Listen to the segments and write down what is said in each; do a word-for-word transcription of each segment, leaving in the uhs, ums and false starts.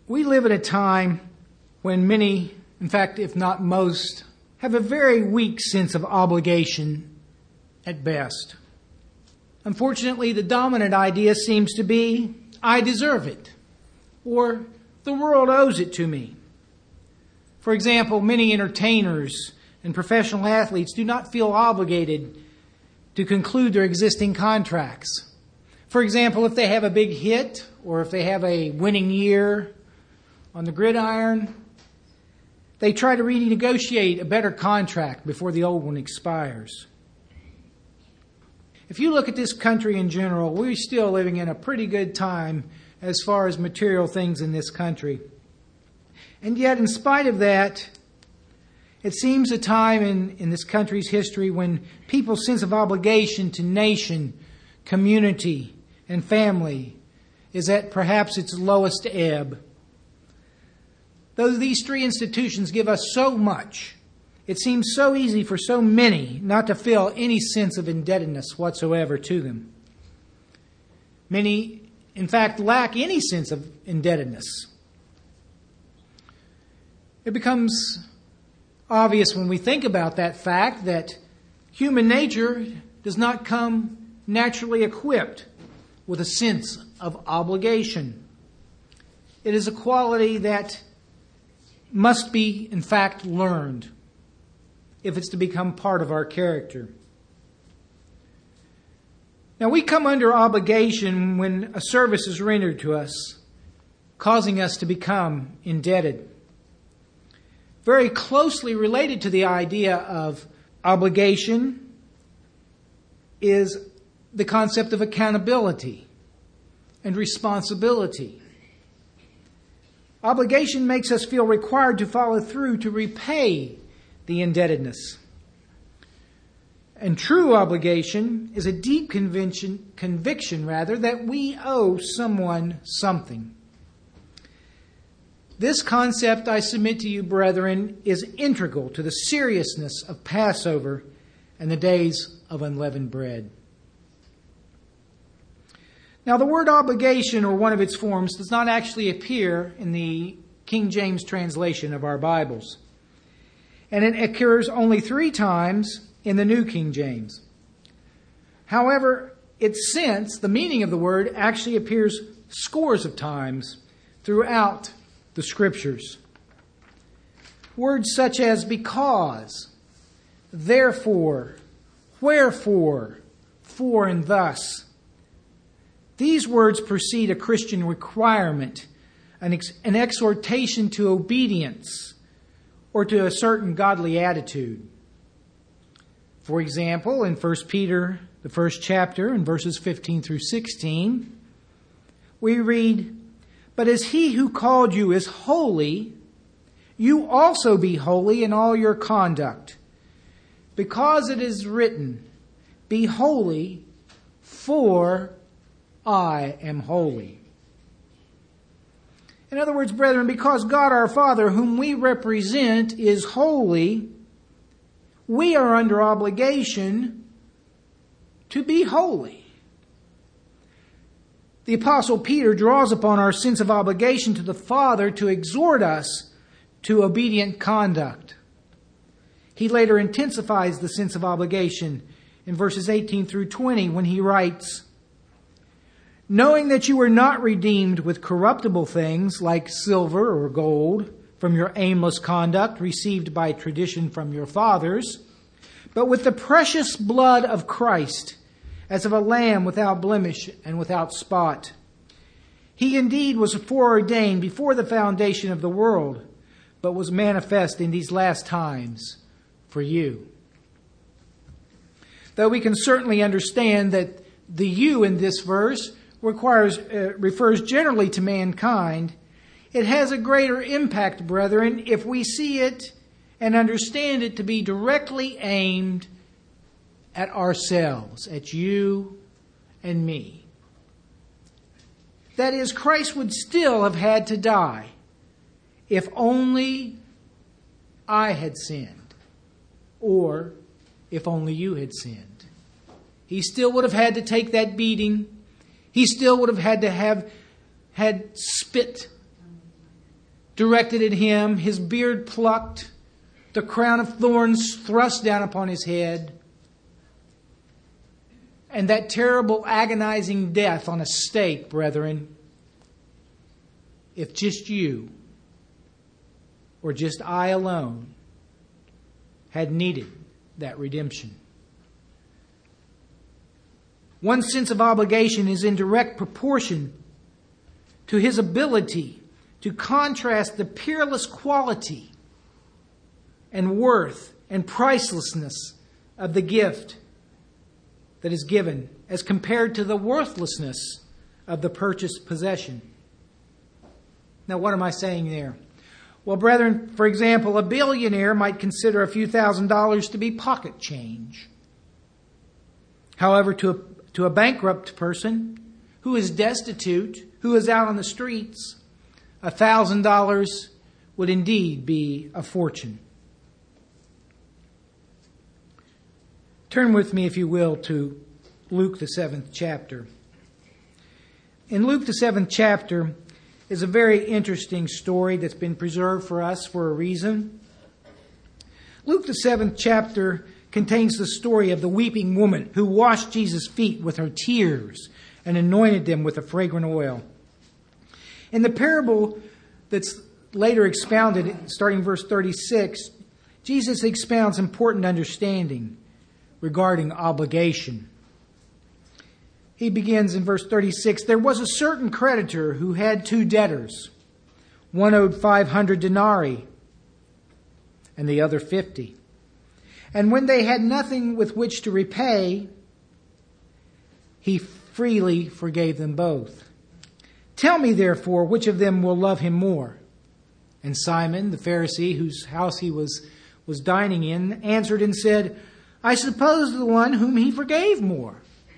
We live at a time when many, in fact, if not most, have a very weak sense of obligation at best. Unfortunately, the dominant idea seems to be, I deserve it, or the world owes it to me. For example, many entertainers and professional athletes do not feel obligated to conclude their existing contracts. For example, if they have a big hit or if they have a winning year on the gridiron, they try to renegotiate a better contract before the old one expires. If you look at this country in general, we're still living in a pretty good time as far as material things in this country. And yet, in spite of that, it seems a time in, in this country's history when people's sense of obligation to nation, community, and family is at perhaps its lowest ebb. Though these three institutions give us so much, it seems so easy for so many not to feel any sense of indebtedness whatsoever to them. Many, in fact, lack any sense of indebtedness. It becomes obvious when we think about that fact that human nature does not come naturally equipped with a sense of obligation. It is a quality that must be, in fact, learned if it's to become part of our character. Now, we come under obligation when a service is rendered to us, causing us to become indebted. Very closely related to the idea of obligation is the concept of accountability and responsibility. Obligation makes us feel required to follow through to repay the indebtedness. And true obligation is a deep conviction, conviction rather, that we owe someone something. This concept, I submit to you, brethren, is integral to the seriousness of Passover and the days of unleavened bread. Now, the word obligation, or one of its forms, does not actually appear in the King James translation of our Bibles. And it occurs only three times in the New King James. However, its sense, the meaning of the word, actually appears scores of times throughout the Scriptures. Words such as because, therefore, wherefore, for and thus. These words precede a Christian requirement, an, ex- an exhortation to obedience, or to a certain godly attitude. For example, in First Peter, the first chapter, in verses fifteen through sixteen, we read, "But as he who called you is holy, you also be holy in all your conduct. Because it is written, be holy, for I am holy." In other words, brethren, because God our Father, whom we represent, is holy, we are under obligation to be holy. The Apostle Peter draws upon our sense of obligation to the Father to exhort us to obedient conduct. He later intensifies the sense of obligation in verses eighteen through twenty when he writes, "Knowing that you were not redeemed with corruptible things like silver or gold from your aimless conduct received by tradition from your fathers, but with the precious blood of Christ, as of a lamb without blemish and without spot. He indeed was foreordained before the foundation of the world, but was manifest in these last times for you." Though we can certainly understand that the "you" in this verse requires uh, refers generally to mankind, it has a greater impact, brethren, if we see it and understand it to be directly aimed at ourselves, at you and me. That is, Christ would still have had to die if only I had sinned, or if only you had sinned. He still would have had to take that beating. He still would have had to have had spit directed at him, his beard plucked, the crown of thorns thrust down upon his head, and that terrible agonizing death on a stake, brethren, if just you or just I alone had needed that redemption. One sense of obligation is in direct proportion to his ability to contrast the peerless quality and worth and pricelessness of the gift that is given as compared to the worthlessness of the purchased possession. Now, what am I saying there? Well, brethren, for example, a billionaire might consider a few thousand dollars to be pocket change. However, to a, to a bankrupt person who is destitute, who is out on the streets, a thousand dollars would indeed be a fortune. Turn with me, if you will, to Luke, the seventh chapter. In Luke, the seventh chapter, is a very interesting story that's been preserved for us for a reason. Luke, the seventh chapter, contains the story of the weeping woman who washed Jesus' feet with her tears and anointed them with a fragrant oil. In the parable that's later expounded, starting verse thirty-six, Jesus expounds important understanding regarding obligation. He begins in verse thirty-six, "There was a certain creditor who had two debtors. One owed five hundred denarii and the other fifty. And when they had nothing with which to repay, he freely forgave them both. Tell me, therefore, which of them will love him more?" And Simon, the Pharisee, whose house he was, was dining in, answered and said, "I suppose the one whom he forgave more."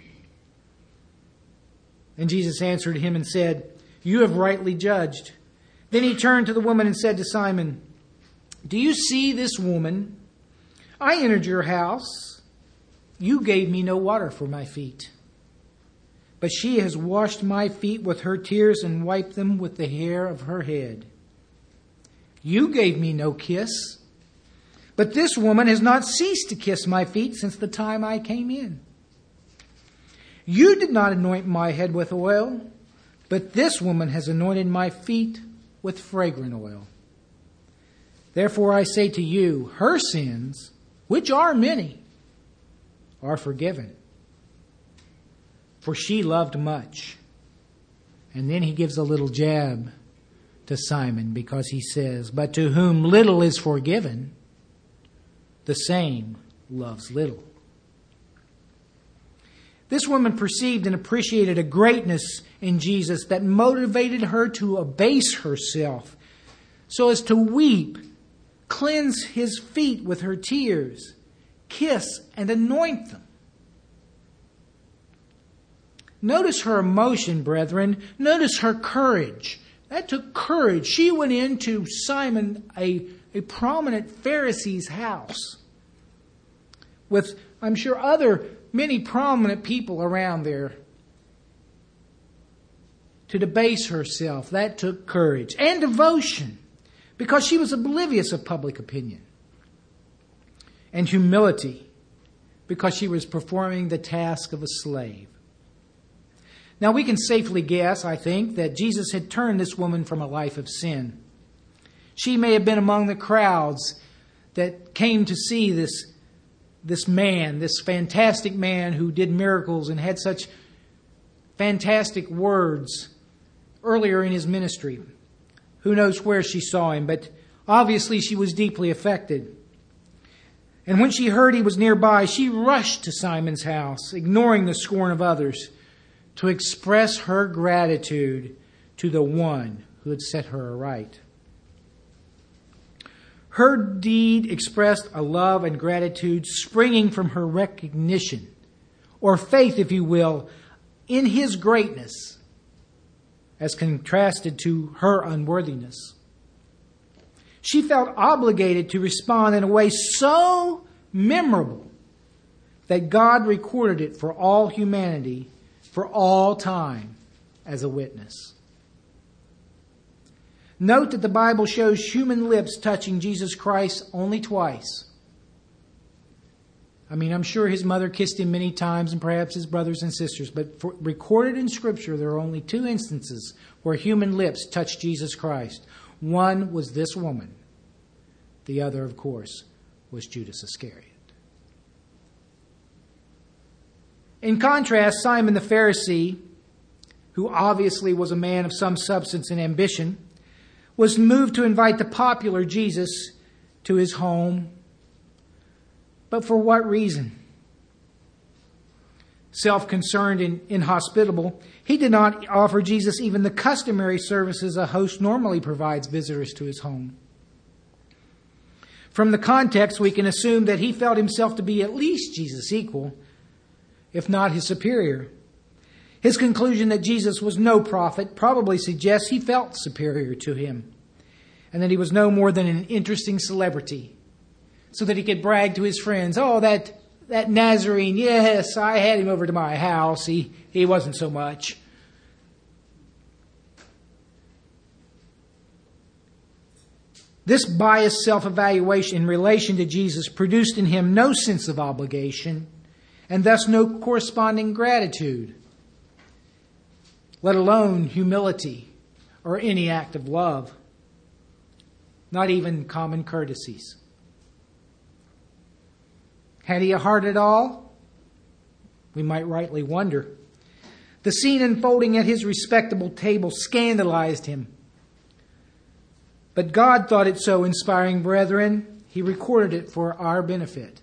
And Jesus answered him and said, "You have rightly judged." Then he turned to the woman and said to Simon, "Do you see this woman? I entered your house. You gave me no water for my feet, but she has washed my feet with her tears and wiped them with the hair of her head. You gave me no kiss, but this woman has not ceased to kiss my feet since the time I came in. You did not anoint my head with oil, but this woman has anointed my feet with fragrant oil. Therefore I say to you, her sins, which are many, are forgiven, for she loved much." And then he gives a little jab to Simon, because he says, "But to whom little is forgiven, the same loves little." This woman perceived and appreciated a greatness in Jesus that motivated her to abase herself so as to weep, cleanse his feet with her tears, kiss and anoint them. Notice her emotion, brethren. Notice her courage. That took courage. She went into Simon, a, a prominent Pharisee's house, with, I'm sure, other many prominent people around there, to debase herself. That took courage and devotion, because she was oblivious of public opinion, and humility, because she was performing the task of a slave. Now, we can safely guess, I think, that Jesus had turned this woman from a life of sin. She may have been among the crowds that came to see this, this man, this fantastic man who did miracles and had such fantastic words earlier in his ministry. Who knows where she saw him, but obviously she was deeply affected. And when she heard he was nearby, she rushed to Simon's house, ignoring the scorn of others, to express her gratitude to the one who had set her aright. Her deed expressed a love and gratitude springing from her recognition, or faith, if you will, in his greatness, as contrasted to her unworthiness. She felt obligated to respond in a way so memorable that God recorded it for all humanity, for all time, as a witness. Note that the Bible shows human lips touching Jesus Christ only twice. I mean, I'm sure his mother kissed him many times and perhaps his brothers and sisters, but for, recorded in Scripture, there are only two instances where human lips touched Jesus Christ. One was this woman. The other, of course, was Judas Iscariot. In contrast, Simon the Pharisee, who obviously was a man of some substance and ambition, was moved to invite the popular Jesus to his home. But for what reason? Self-concerned and inhospitable, he did not offer Jesus even the customary services a host normally provides visitors to his home. From the context, we can assume that he felt himself to be at least Jesus' equal, if not his superior. His conclusion that Jesus was no prophet probably suggests he felt superior to him, and that he was no more than an interesting celebrity, so that he could brag to his friends, oh, that that Nazarene, yes, I had him over to my house. He, he wasn't so much. This biased self-evaluation in relation to Jesus produced in him no sense of obligation, and thus no corresponding gratitude, let alone humility or any act of love, not even common courtesies. Had he a heart at all? We might rightly wonder. The scene unfolding at his respectable table scandalized him. But God thought it so inspiring, brethren, he recorded it for our benefit.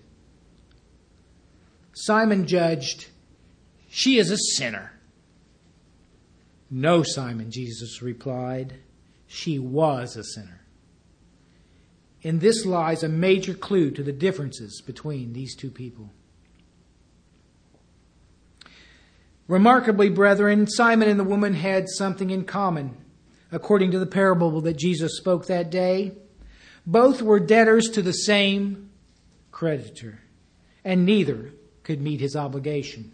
Simon judged, she is a sinner. No, Simon, Jesus replied, she was a sinner. In this lies a major clue to the differences between these two people. Remarkably, brethren, Simon and the woman had something in common. According to the parable that Jesus spoke that day, both were debtors to the same creditor, and neither could meet his obligation.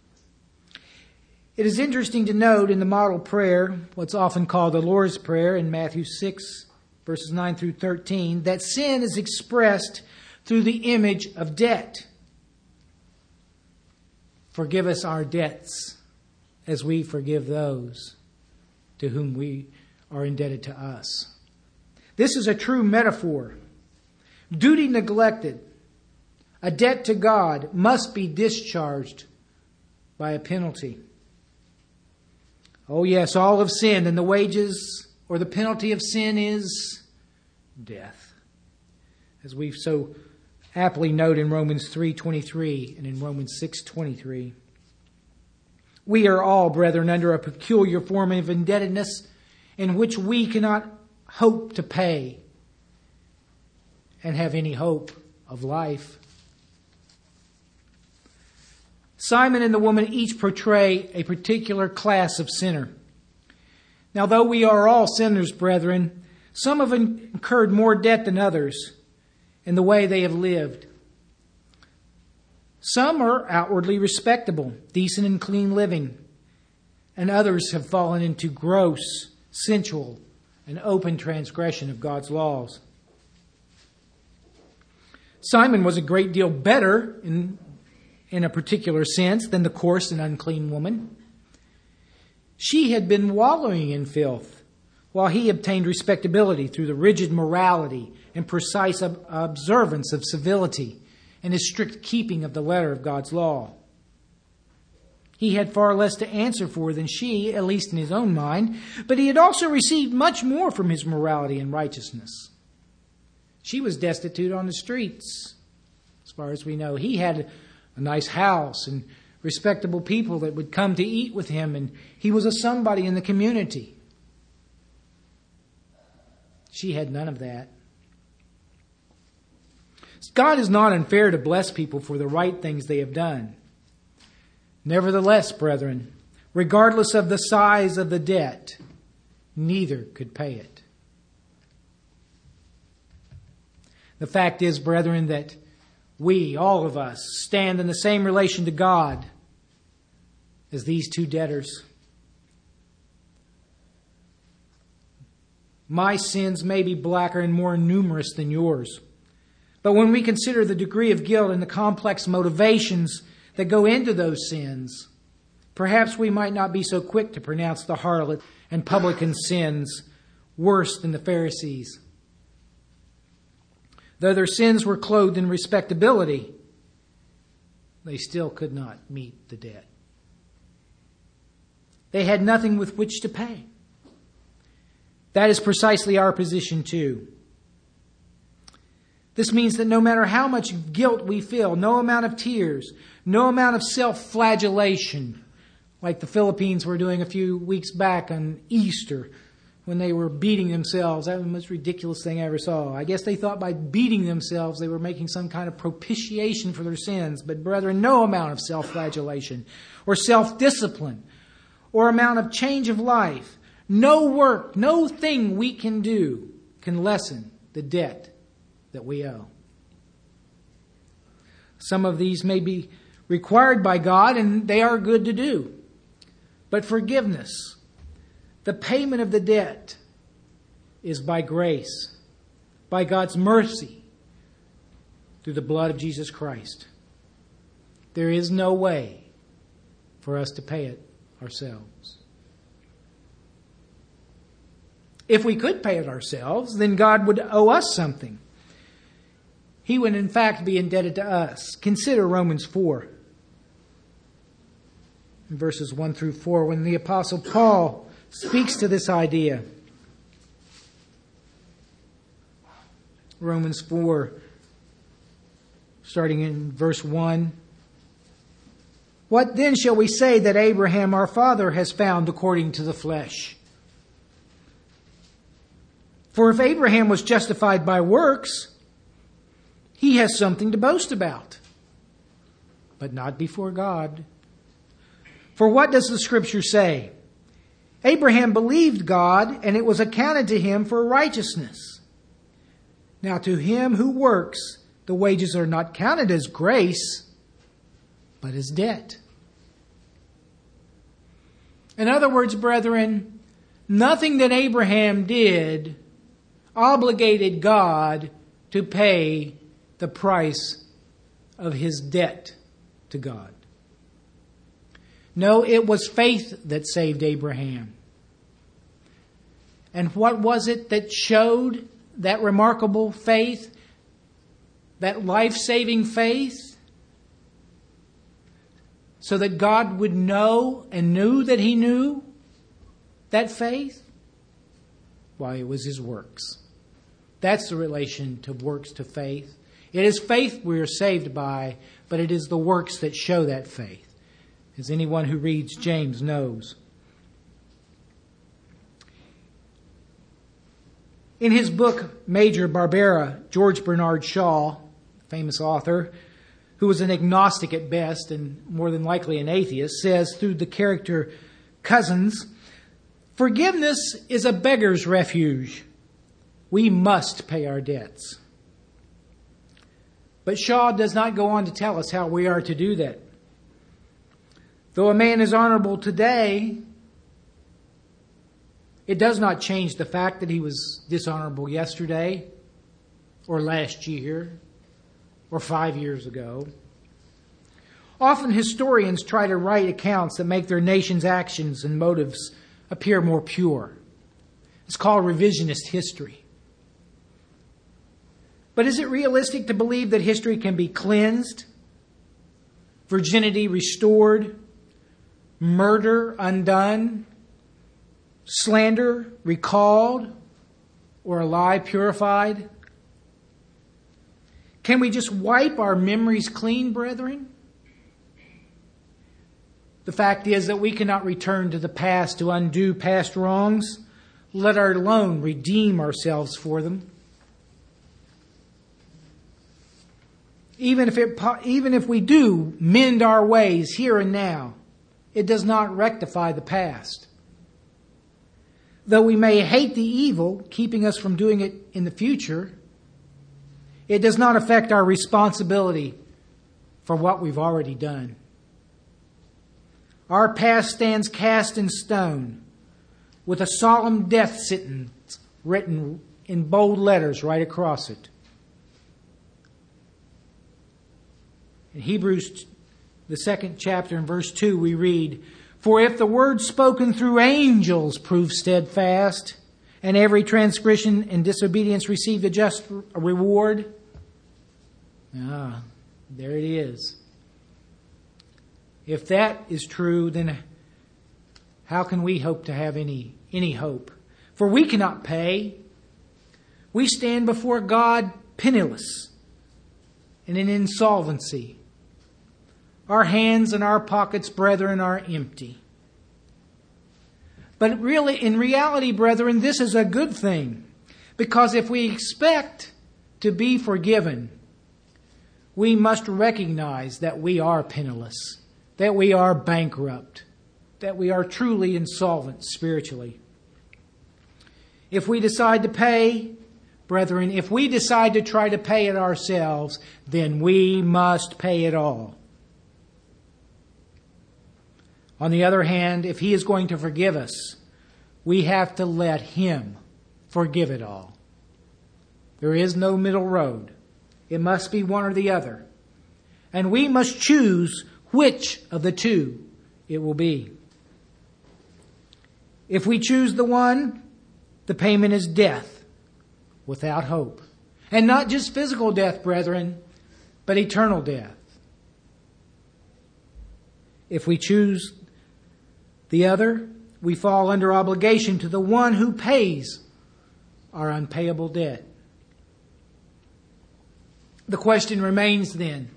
It is interesting to note in the model prayer, what's often called the Lord's Prayer in Matthew six, verses nine through thirteen, that sin is expressed through the image of debt. Forgive us our debts as we forgive those to whom we are indebted to us. This is a true metaphor. Duty neglected, a debt to God, must be discharged by a penalty. Oh yes, all have sinned, and the wages or the penalty of sin is death. As we so aptly note in Romans three twenty-three and in Romans six twenty-three. We are all, brethren, under a peculiar form of indebtedness in which we cannot hope to pay and have any hope of life. Simon and the woman each portray a particular class of sinner. Now, though we are all sinners, brethren, some have incurred more debt than others in the way they have lived. Some are outwardly respectable, decent and clean living, and others have fallen into gross, sensual, and open transgression of God's laws. Simon was a great deal better in, in a particular sense than the coarse and unclean woman. She had been wallowing in filth, while he obtained respectability through the rigid morality and precise ob- observance of civility and his strict keeping of the letter of God's law. He had far less to answer for than she, at least in his own mind, but he had also received much more from his morality and righteousness. She was destitute on the streets, as far as we know. He had a nice house and respectable people that would come to eat with him, and he was a somebody in the community. She had none of that. God is not unfair to bless people for the right things they have done. Nevertheless, brethren, regardless of the size of the debt, neither could pay it. The fact is, brethren, that we, all of us, stand in the same relation to God as these two debtors. My sins may be blacker and more numerous than yours. But when we consider the degree of guilt and the complex motivations that go into those sins, perhaps we might not be so quick to pronounce the harlot and publican sins worse than the Pharisees. Though their sins were clothed in respectability, they still could not meet the debt. They had nothing with which to pay. That is precisely our position too. This means that no matter how much guilt we feel, no amount of tears, no amount of self-flagellation, like the Philippines were doing a few weeks back on Easter when they were beating themselves. That was the most ridiculous thing I ever saw. I guess they thought by beating themselves they were making some kind of propitiation for their sins. But brethren, no amount of self-flagellation or self-discipline or amount of change of life, no work, no thing we can do can lessen the debt that we owe. Some of these may be required by God, and they are good to do. But forgiveness, the payment of the debt, is by grace, by God's mercy, through the blood of Jesus Christ. There is no way for us to pay it ourselves. If we could pay it ourselves, then God would owe us something. He would in fact be indebted to us. Consider Romans four. In verses one through four, when the Apostle Paul speaks to this idea. Romans four, starting in verse one. What then shall we say that Abraham our father has found according to the flesh? For if Abraham was justified by works, he has something to boast about, but not before God. For what does the Scripture say? Abraham believed God, and it was accounted to him for righteousness. Now to him who works, the wages are not counted as grace, but as debt. In other words, brethren, nothing that Abraham did obligated God to pay the price of his debt to God. No, it was faith that saved Abraham. And what was it that showed that remarkable faith, that life-saving faith? So that God would know and knew that he knew that faith? Why, it was his works. That's the relation to works to faith. It is faith we are saved by, but it is the works that show that faith, as anyone who reads James knows. In his book, Major Barbera, George Bernard Shaw, famous author, who was an agnostic at best and more than likely an atheist, says through the character Cousins, forgiveness is a beggar's refuge. We must pay our debts. But Shaw does not go on to tell us how we are to do that. Though a man is honorable today, it does not change the fact that he was dishonorable yesterday, or last year, or five years ago. Often historians try to write accounts that make their nation's actions and motives appear more pure. It's called revisionist history. But is it realistic to believe that history can be cleansed, virginity restored, murder undone, slander recalled, or a lie purified? Can we just wipe our memories clean, brethren? The fact is that we cannot return to the past to undo past wrongs, let alone redeem ourselves for them. Even if it, even if we do mend our ways here and now, it does not rectify the past. Though we may hate the evil, keeping us from doing it in the future, it does not affect our responsibility for what we've already done. Our past stands cast in stone with a solemn death sentence written in bold letters right across it. In Hebrews, the second chapter in verse two, we read, "For if the word spoken through angels proved steadfast, and every transgression and disobedience received a just reward." Ah, there it is. If that is true, then how can we hope to have any, any hope? For we cannot pay. We stand before God penniless and in insolvency. Our hands and our pockets, brethren, are empty. But really, in reality, brethren, this is a good thing. Because if we expect to be forgiven, we must recognize that we are penniless, that we are bankrupt, that we are truly insolvent spiritually. If we decide to pay, brethren, if we decide to try to pay it ourselves, then we must pay it all. On the other hand, if He is going to forgive us, we have to let Him forgive it all. There is no middle road. It must be one or the other. And we must choose which of the two it will be. If we choose the one, the payment is death without hope. And not just physical death, brethren, but eternal death. If we choose the other, we fall under obligation to the one who pays our unpayable debt. The question remains then,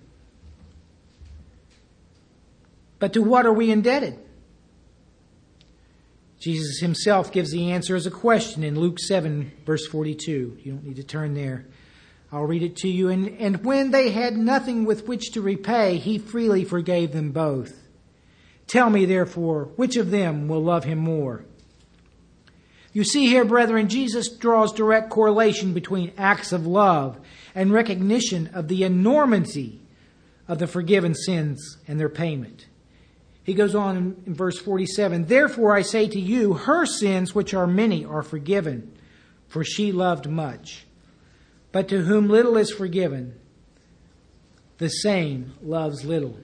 but to what are we indebted? Jesus Himself gives the answer as a question in Luke seven, verse forty-two. You don't need to turn there. I'll read it to you. And, and when they had nothing with which to repay, He freely forgave them both. Tell me, therefore, which of them will love Him more? You see here, brethren, Jesus draws direct correlation between acts of love and recognition of the enormity of the forgiven sins and their payment. He goes on in, in verse forty-seven, "Therefore I say to you, her sins, which are many, are forgiven, for she loved much. But to whom little is forgiven, the same loves little."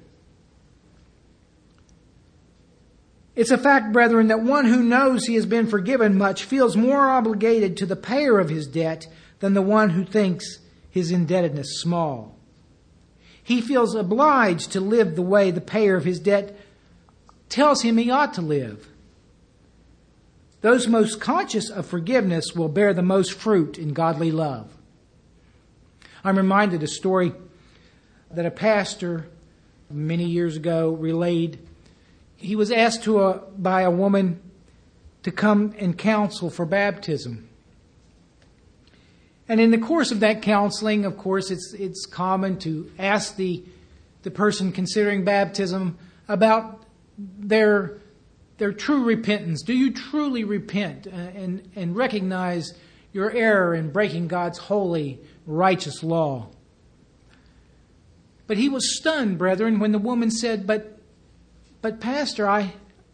It's a fact, brethren, that one who knows he has been forgiven much feels more obligated to the payer of his debt than the one who thinks his indebtedness small. He feels obliged to live the way the payer of his debt tells him he ought to live. Those most conscious of forgiveness will bear the most fruit in godly love. I'm reminded of a story that a pastor many years ago relayed. He was asked to a, by a woman to come and counsel for baptism. And in the course of that counseling, of course, it's it's common to ask the the person considering baptism about their their true repentance. Do you truly repent and, and recognize your error in breaking God's holy, righteous law? But he was stunned, brethren, when the woman said, But But Pastor, I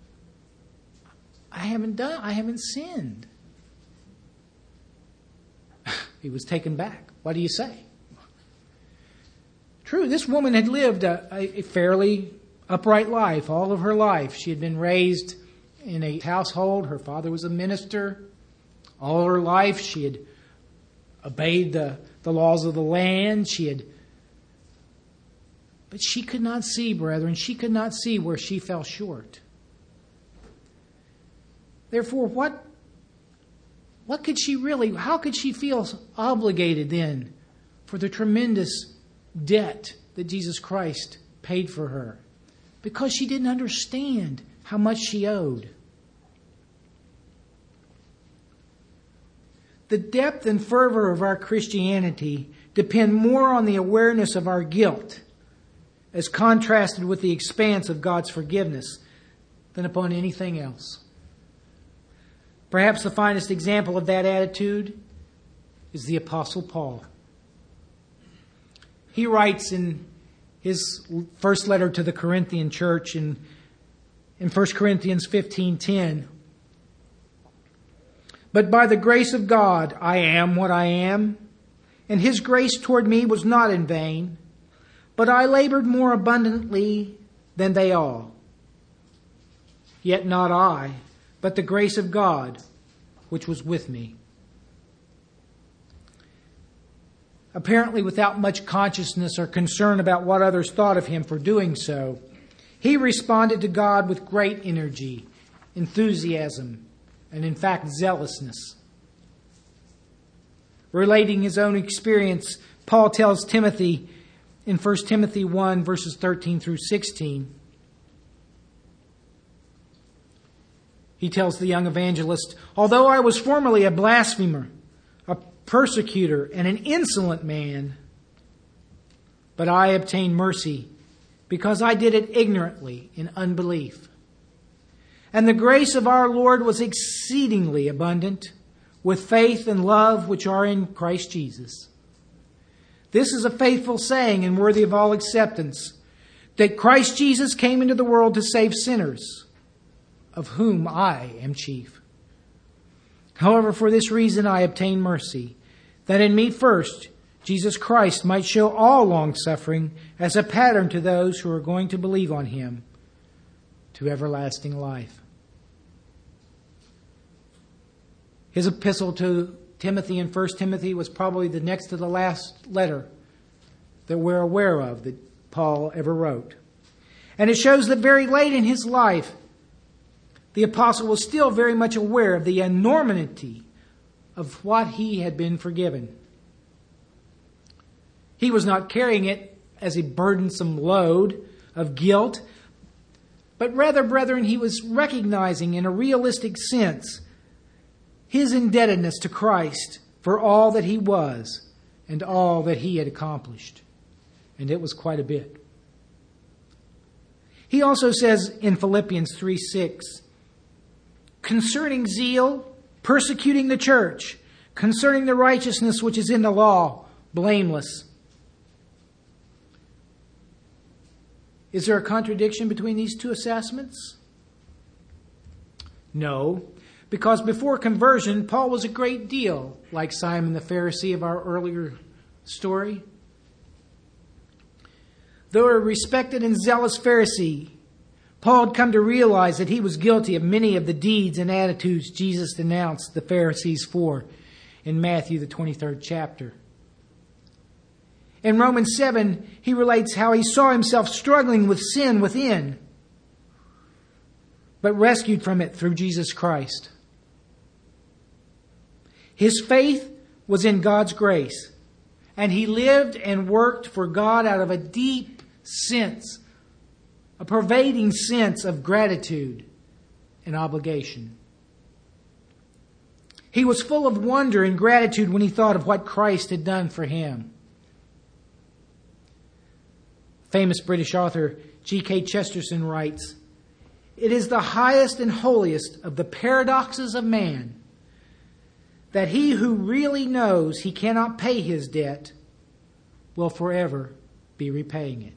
I haven't done I haven't sinned. He was taken back. What do you say? True, this woman had lived a, a fairly upright life all of her life. She had been raised in a household. Her father was a minister. All her life she had obeyed the, the laws of the land. She had But she could not see, brethren, she could not see where she fell short. Therefore, what, what could she really, how could she feel obligated then for the tremendous debt that Jesus Christ paid for her? Because she didn't understand how much she owed. The depth and fervor of our Christianity depend more on the awareness of our guilt as contrasted with the expanse of God's forgiveness than upon anything else. Perhaps the finest example of that attitude is the Apostle Paul. He writes in his first letter to the Corinthian church in, in First Corinthians fifteen ten, But by the grace of God I am what I am, and his grace toward me was not in vain, but I labored more abundantly than they all. Yet not I, but the grace of God, which was with me. Apparently without much consciousness or concern about what others thought of him for doing so, he responded to God with great energy, enthusiasm, and in fact zealousness. Relating his own experience, Paul tells Timothy in First Timothy one, verses thirteen through sixteen, he tells the young evangelist, "Although I was formerly a blasphemer, a persecutor, and an insolent man, but I obtained mercy because I did it ignorantly in unbelief. And the grace of our Lord was exceedingly abundant with faith and love which are in Christ Jesus. This is a faithful saying and worthy of all acceptance, that Christ Jesus came into the world to save sinners, of whom I am chief. However, for this reason I obtained mercy, that in me first Jesus Christ might show all long-suffering as a pattern to those who are going to believe on him to everlasting life." His epistle to Timothy in First Timothy was probably the next to the last letter that we're aware of that Paul ever wrote. And it shows that very late in his life, the apostle was still very much aware of the enormity of what he had been forgiven. He was not carrying it as a burdensome load of guilt, but rather, brethren, he was recognizing in a realistic sense his indebtedness to Christ for all that he was and all that he had accomplished. And it was quite a bit. He also says in Philippians three six, "Concerning zeal, persecuting the church, concerning the righteousness which is in the law, blameless." Is there a contradiction between these two assessments? No, because before conversion, Paul was a great deal like Simon the Pharisee of our earlier story. Though a respected and zealous Pharisee, Paul had come to realize that he was guilty of many of the deeds and attitudes Jesus denounced the Pharisees for in Matthew, the twenty-third chapter. In Romans seven, he relates how he saw himself struggling with sin within, but rescued from it through Jesus Christ. His faith was in God's grace, and he lived and worked for God out of a deep sense, a pervading sense of gratitude and obligation. He was full of wonder and gratitude when he thought of what Christ had done for him. Famous British author G K Chesterton writes, "It is the highest and holiest of the paradoxes of man that he who really knows he cannot pay his debt will forever be repaying it."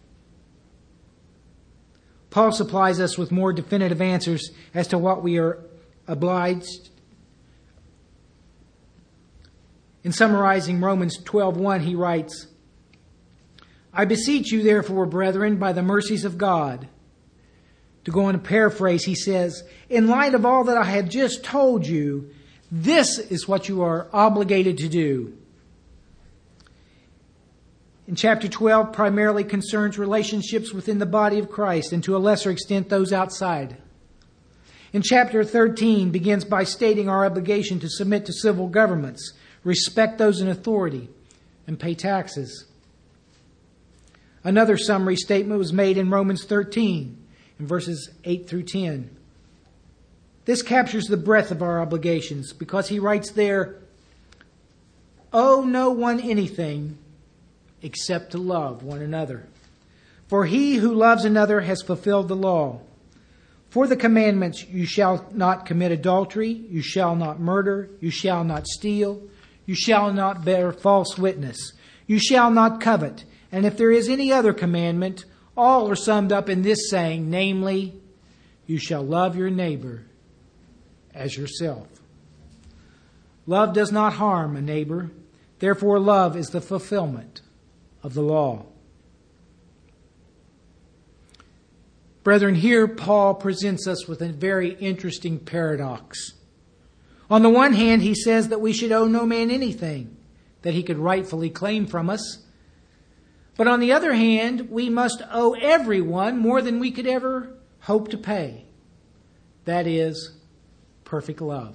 Paul supplies us with more definitive answers as to what we are obliged. In summarizing Romans twelve one, he writes, "I beseech you, therefore, brethren, by the mercies of God." To go on a paraphrase, he says, in light of all that I have just told you, this is what you are obligated to do. In chapter twelve, primarily concerns relationships within the body of Christ and to a lesser extent those outside. In chapter thirteen, begins by stating our obligation to submit to civil governments, respect those in authority, and pay taxes. Another summary statement was made in Romans thirteen, in verses eight through ten. This captures the breadth of our obligations because he writes there, "Owe no one anything except to love one another. For he who loves another has fulfilled the law. For the commandments, you shall not commit adultery, you shall not murder, you shall not steal, you shall not bear false witness, you shall not covet. And if there is any other commandment, all are summed up in this saying, namely, you shall love your neighbor as yourself." Love does not harm a neighbor. Therefore, love is the fulfillment of the law. Brethren, here Paul presents us with a very interesting paradox. On the one hand, he says that we should owe no man anything that he could rightfully claim from us. But on the other hand, we must owe everyone more than we could ever hope to pay. That is, perfect love.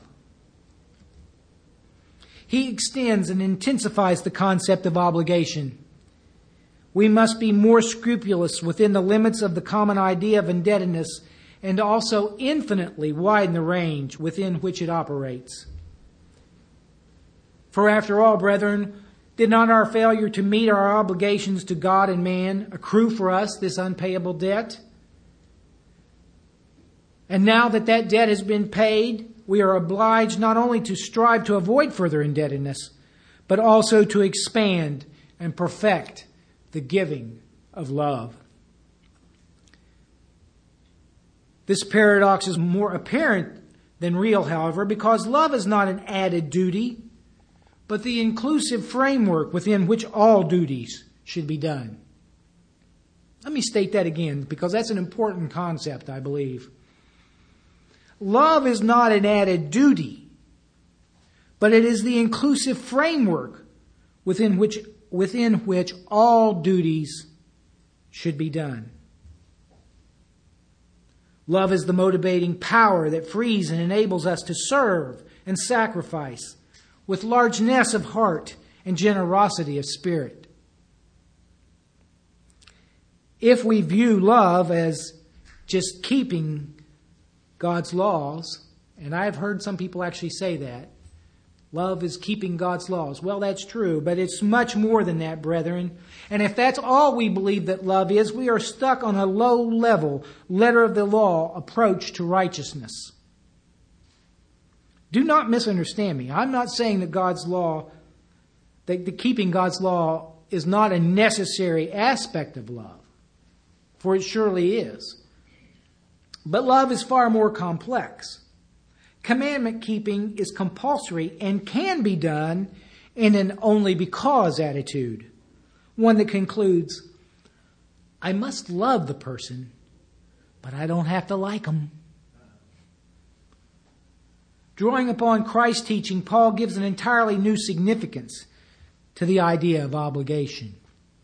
He extends and intensifies the concept of obligation. We must be more scrupulous within the limits of the common idea of indebtedness and also infinitely widen the range within which it operates. For after all, brethren, did not our failure to meet our obligations to God and man accrue for us this unpayable debt? And now that that debt has been paid, we are obliged not only to strive to avoid further indebtedness, but also to expand and perfect the giving of love. This paradox is more apparent than real, however, because love is not an added duty, but the inclusive framework within which all duties should be done. Let me state that again, because that's an important concept, I believe. Love is not an added duty, but it is the inclusive framework within which, within which all duties should be done. Love is the motivating power that frees and enables us to serve and sacrifice with largeness of heart and generosity of spirit. If we view love as just keeping God's laws, and I've heard some people actually say that, love is keeping God's laws. Well, that's true, but it's much more than that, brethren. And if that's all we believe that love is, we are stuck on a low-level, letter of the law approach to righteousness. Do not misunderstand me. I'm not saying that God's law, that the keeping God's law is not a necessary aspect of love, for it surely is. But love is far more complex. Commandment keeping is compulsory and can be done in an only because attitude. One that concludes, I must love the person, but I don't have to like them. Drawing upon Christ's teaching, Paul gives an entirely new significance to the idea of obligation.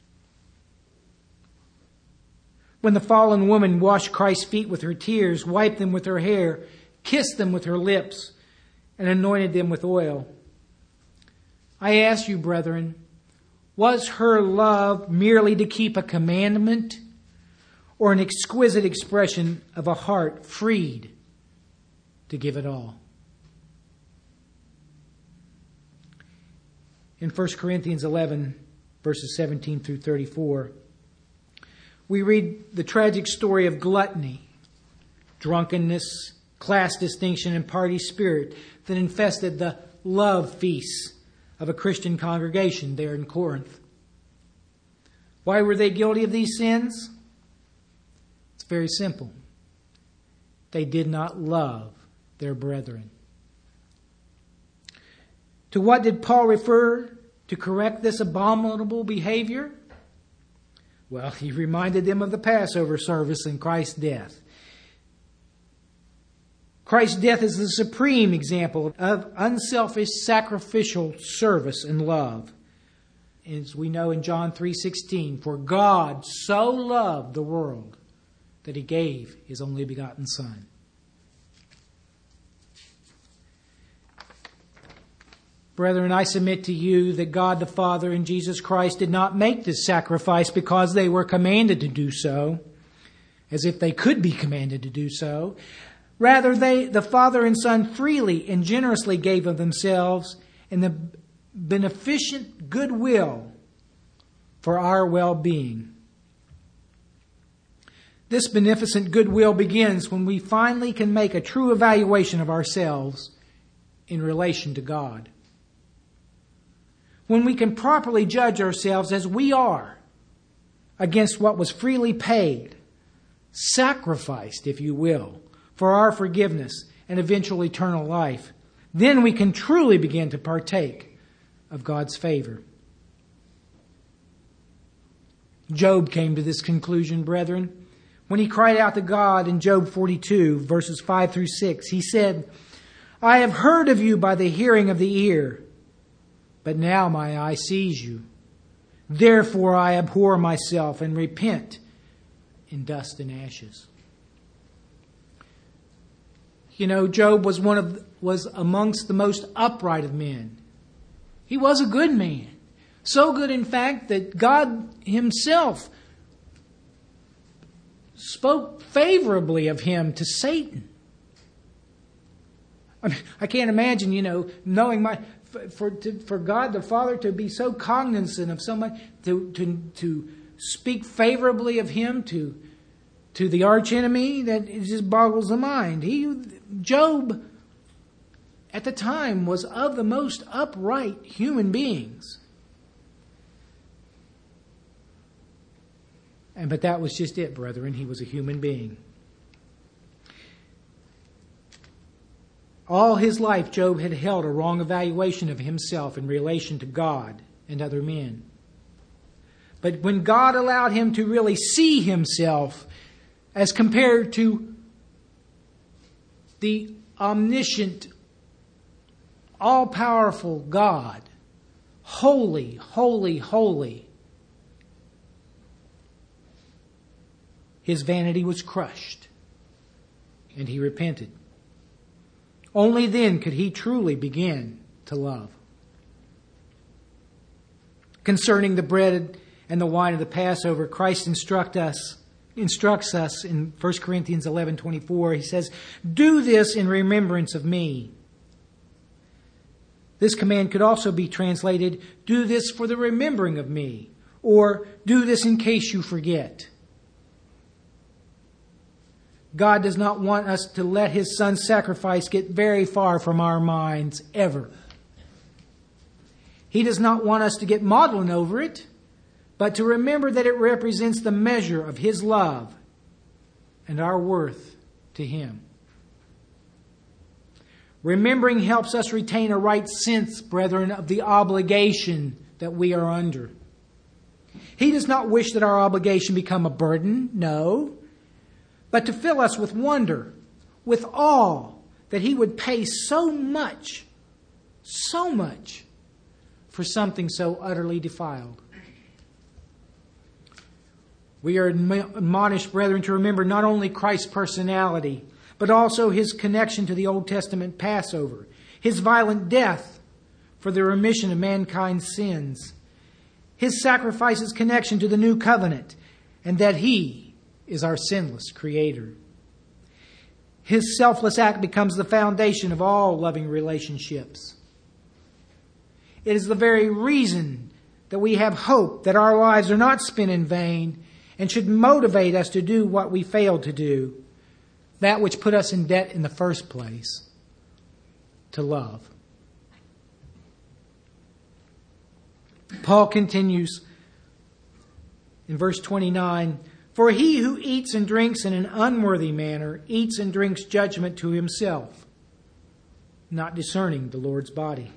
When the fallen woman washed Christ's feet with her tears, wiped them with her hair, kissed them with her lips, and anointed them with oil, I ask you, brethren, was her love merely to keep a commandment or an exquisite expression of a heart freed to give it all? In First Corinthians eleven, verses seventeen through thirty-four, we read the tragic story of gluttony, drunkenness, class distinction, and party spirit that infested the love feasts of a Christian congregation there in Corinth. Why were they guilty of these sins? It's very simple. They did not love their brethren. To what did Paul refer to correct this abominable behavior? Well, he reminded them of the Passover service and Christ's death. Christ's death is the supreme example of unselfish sacrificial service and love. As we know in John three sixteen, for God so loved the world that he gave his only begotten Son. Brethren, I submit to you that God the Father and Jesus Christ did not make this sacrifice because they were commanded to do so, as if they could be commanded to do so. Rather, they, the Father and Son freely and generously gave of themselves in the beneficent goodwill for our well-being. This beneficent goodwill begins when we finally can make a true evaluation of ourselves in relation to God. When we can properly judge ourselves as we are against what was freely paid, sacrificed, if you will, for our forgiveness and eventual eternal life, Then we can truly begin to partake of God's favor. Job came to this conclusion, brethren, when he cried out to God in Job forty-two, verses five through six. He said, I have heard of you by the hearing of the ear, but now my eye sees you. Therefore I abhor myself and repent in dust and ashes. You know, Job was one of was amongst the most upright of men. He was a good man. So good, in fact, that God himself spoke favorably of him to Satan. I mean, I can't imagine, you know, knowing my for to, for God the Father to be so cognizant of somebody, to to to speak favorably of him to to the archenemy, that it just boggles the mind. He Job at the time was of the most upright human beings. And but that was just it, brethren. He was a human being. All his life, Job had held a wrong evaluation of himself in relation to God and other men. But when God allowed him to really see himself as compared to the omniscient, all-powerful God, holy, holy, holy, his vanity was crushed, and he repented. Only then could he truly begin to love. Concerning the bread and the wine of the Passover, Christ instruct us, instructs us in First Corinthians eleven twenty-four. He says, do this in remembrance of me. This command could also be translated, do this for the remembering of me, or do this in case you forget. God does not want us to let his son's sacrifice get very far from our minds, ever. He does not want us to get maudlin over it, but to remember that it represents the measure of his love and our worth to him. Remembering helps us retain a right sense, brethren, of the obligation that we are under. He does not wish that our obligation become a burden, no, but to fill us with wonder, with awe, that he would pay so much, so much for something so utterly defiled. We are admonished, brethren, to remember not only Christ's personality, but also his connection to the Old Testament Passover, his violent death for the remission of mankind's sins, his sacrifice's connection to the new covenant, and that he is our sinless Creator. His selfless act becomes the foundation of all loving relationships. It is the very reason that we have hope that our lives are not spent in vain and should motivate us to do what we failed to do, that which put us in debt in the first place, to love. Paul continues in verse twenty-nine, for he who eats and drinks in an unworthy manner eats and drinks judgment to himself, not discerning the Lord's body.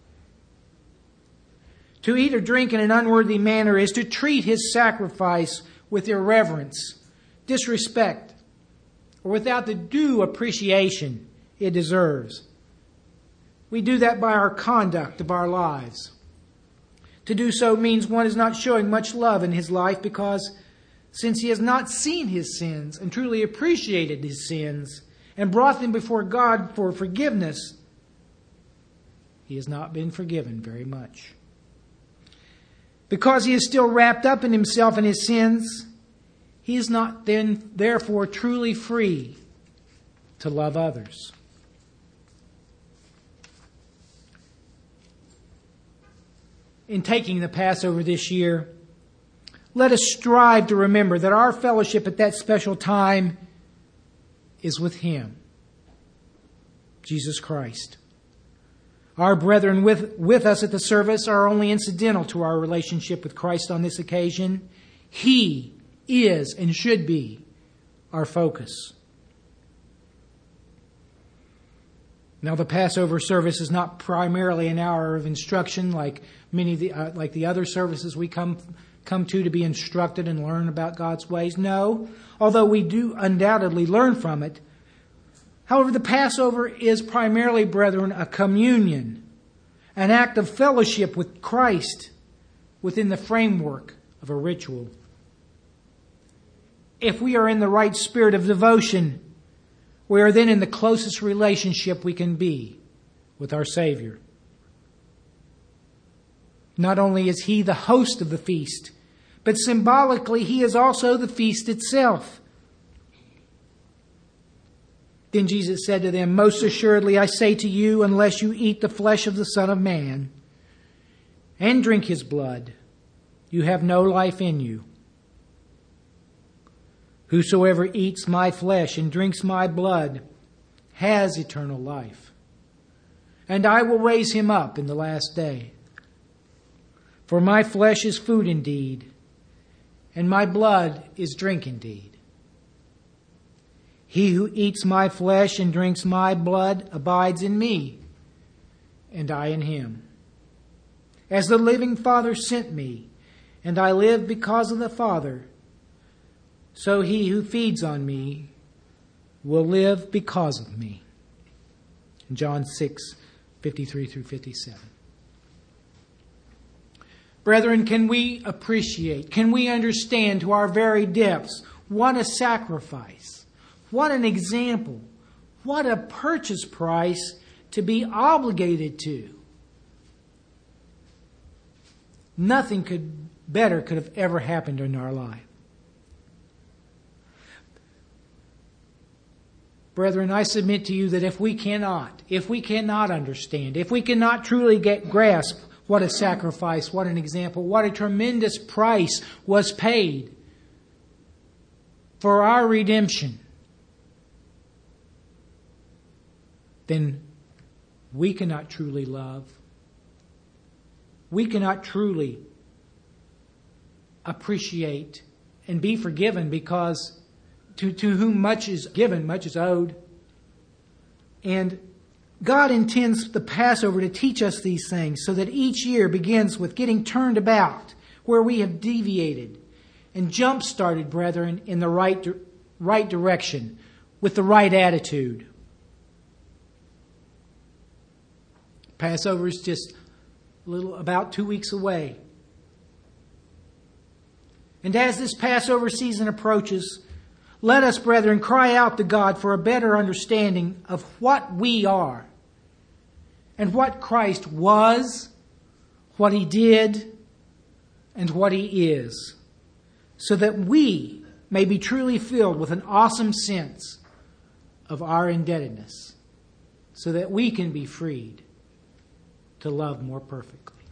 To eat or drink in an unworthy manner is to treat his sacrifice with irreverence, disrespect, or without the due appreciation it deserves. We do that by our conduct of our lives. To do so means one is not showing much love in his life because since he has not seen his sins and truly appreciated his sins and brought them before God for forgiveness, he has not been forgiven very much. Because he is still wrapped up in himself and his sins, he is not then therefore truly free to love others. In taking the Passover this year, let us strive to remember that our fellowship at that special time is with him, Jesus Christ. Our brethren with, with us at the service are only incidental to our relationship with Christ on this occasion. He is and should be our focus. Now, the Passover service is not primarily an hour of instruction like many of the, uh, like the other services we come come to to be instructed and learn about God's ways. No, although we do undoubtedly learn from it. However, the Passover is primarily, brethren, a communion, an act of fellowship with Christ within the framework of a ritual. If we are in the right spirit of devotion, we are then in the closest relationship we can be with our Savior. Not only is He the host of the feast, but symbolically He is also the feast itself. Then Jesus said to them, "Most assuredly I say to you, unless you eat the flesh of the Son of Man and drink His blood, you have no life in you. Whosoever eats my flesh and drinks my blood has eternal life, and I will raise him up in the last day. For my flesh is food indeed, and my blood is drink indeed. He who eats my flesh and drinks my blood abides in me, and I in him. As the living Father sent me, and I live because of the Father, so he who feeds on me will live because of me." John six, fifty-three through fifty-seven. Brethren, can we appreciate, can we understand to our very depths what a sacrifice, what an example, what a purchase price to be obligated to? Nothing could better could have ever happened in our life. Brethren, I submit to you that if we cannot, if we cannot understand, if we cannot truly get grasp what a sacrifice, what an example, what a tremendous price was paid for our redemption, then we cannot truly love. We cannot truly appreciate and be forgiven, because to, to whom much is given, much is owed. And God intends the Passover to teach us these things so that each year begins with getting turned about where we have deviated and jump-started, brethren, in the right, right direction with the right attitude. Passover is just a little, about two weeks away. And as this Passover season approaches, let us, brethren, cry out to God for a better understanding of what we are and what Christ was, what He did, and what He is, so that we may be truly filled with an awesome sense of our indebtedness, so that we can be freed to love more perfectly.